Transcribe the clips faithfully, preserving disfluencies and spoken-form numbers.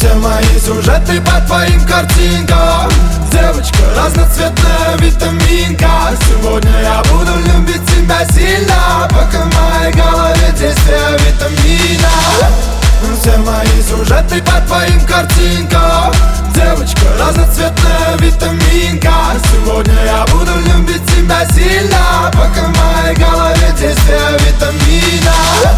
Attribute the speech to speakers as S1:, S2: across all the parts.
S1: Все мои сюжеты по твоим картинкам. Девочка разноцветная витаминка. Сегодня я буду любить тебя сильно, пока в моей голове действие витамина. Все мои сюжеты по твоим картинкам. Девочка разноцветная витаминка. Сегодня я буду любить тебя сильно, пока в моей голове действие витамина.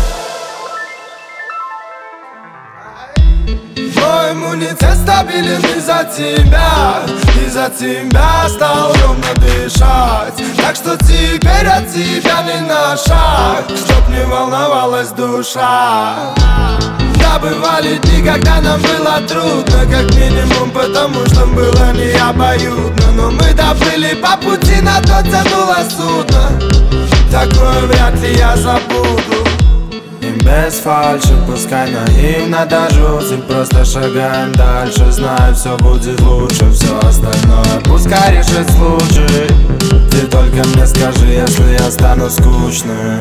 S1: Мой иммунитет стабилен из-за тебя. Из-за тебя стал ровно дышать. Так что теперь от тебя не на шаг, чтоб не волновалась душа. Да, бывали дни, когда нам было трудно, как минимум потому, что было не обоюдно. Но мы доплыли по пути, на то тянуло судно. Такое вряд ли я забуду. И без фальши, пускай наивно даже, и просто шагаем дальше. Знаю, все будет лучше, все остальное пускай решит случай. Ты только мне скажи, если я стану скучным.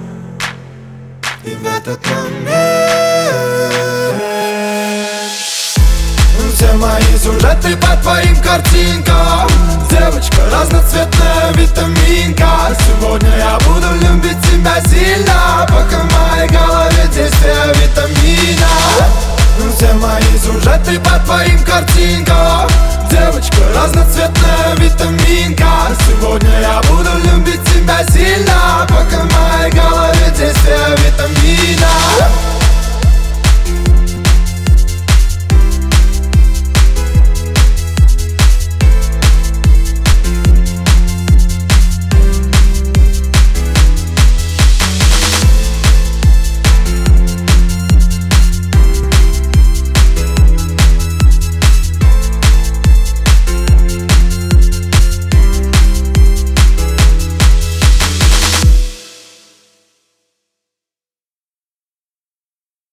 S1: И в этот момент все мои сюжеты по твоим картинкам. Девочка разноцветная витаминка. Сегодня я буду любить тебя сильно, пока в моей голове действие витамина. Все мои сюжеты по твоим картинкам.